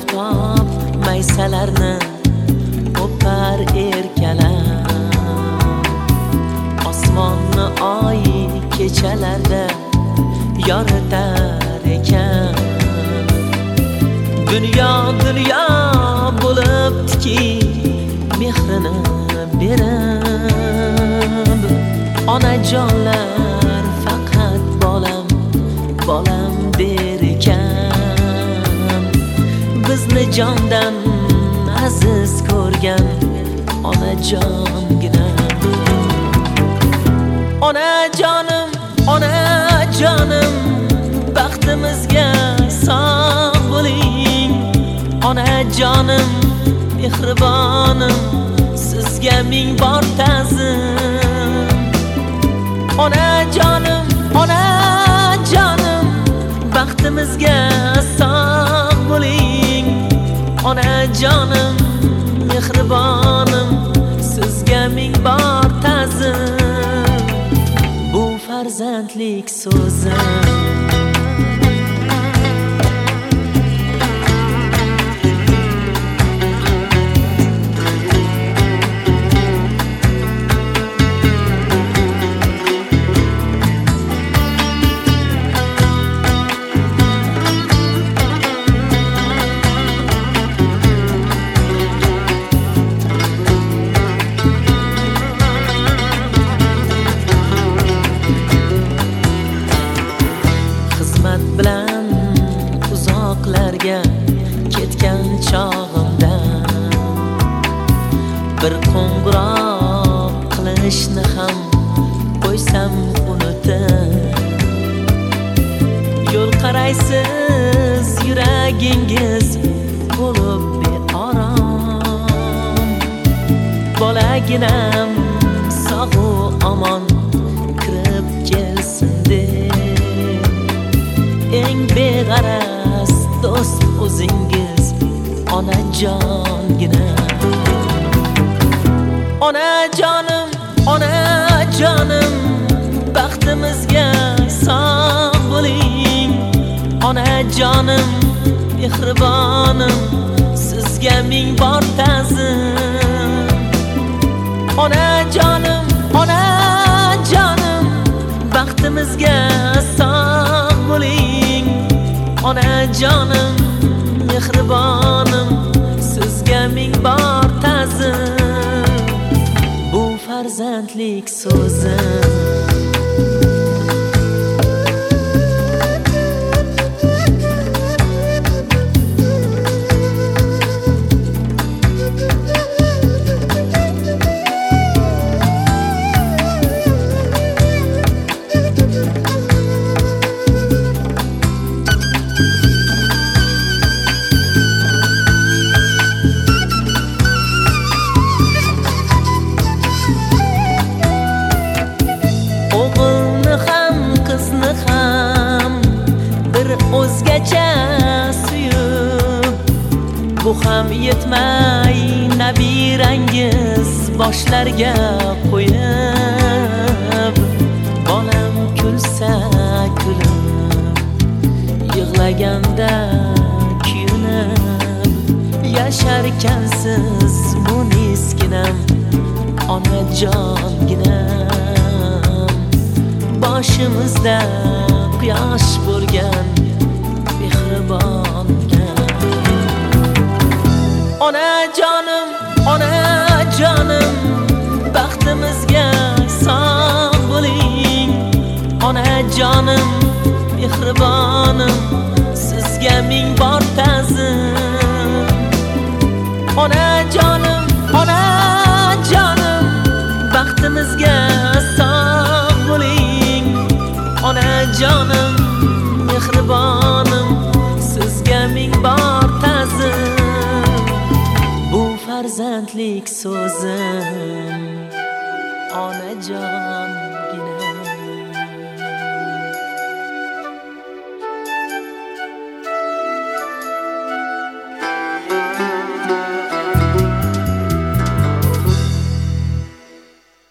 oftob maysalarni o'par erkalar, osmonni oy kechalarda yoritar ekan. Dunyo bo'libdiki mehrini berib, onajonlar faqat bolam der ekan. Bizni jondan aziz ko'rgan onajongina. Onajonim, baxtimizga sog' bo'ling. Onajonim, mehribonim, sizga ming bor ta'zim. Onajonim, baxtimizga sog' bo'ling. Onajonim, mehribonim, sizga ming bor ta'zim. Bu farzandlik so'zim. Bilan uzoqlarga ketgan chog'imda bir qo'ng'iroq qilishni ham qo'ysam unutib, yo'l qaraysiz yuragingiz bo'lib beorom. Bolaginam sog'u omon kirib kelsin deb eng beg'araz do'st o'zingiz onajongina. Onajonim, baxtimizga sog' bo'ling. Onajonim, mehribonim, sizga ming bor ta'zim. Onajonim, baxtimizga sog' bo'ling. Onajonim, mehribonim, sizga ming bor ta'zim. Bu farzandlik so'zim. O'zgacha suyib, bu ham yetmay nabirangiz boshlarga qo'yib, bolam kulsa kulib, yig'laganda kuyunib, yasharkansiz munisginam, onajonginam. Boshimizda quyosh bo'lgan